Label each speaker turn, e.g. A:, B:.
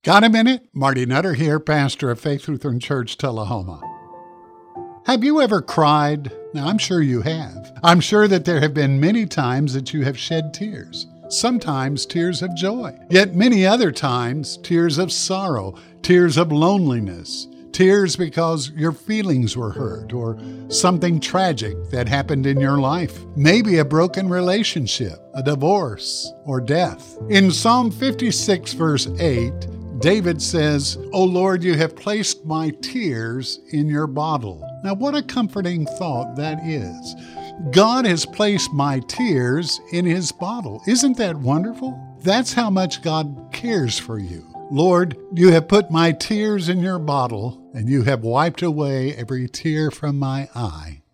A: Got a minute? Marty Nutter here, pastor of Faith Lutheran Church, Tullahoma. Have you ever cried? Now, I'm sure you have. I'm sure that there have been many times that you have shed tears. Sometimes tears of joy, yet many other times tears of sorrow, tears of loneliness, tears because your feelings were hurt or something tragic that happened in your life. Maybe a broken relationship, a divorce, or death. In Psalm 56, verse 8, David says, "O Lord, you have placed my tears in your bottle." Now, what a comforting thought that is. God has placed my tears in his bottle. Isn't that wonderful? That's how much God cares for you. Lord, you have put my tears in your bottle, and you have wiped away every tear from my eye.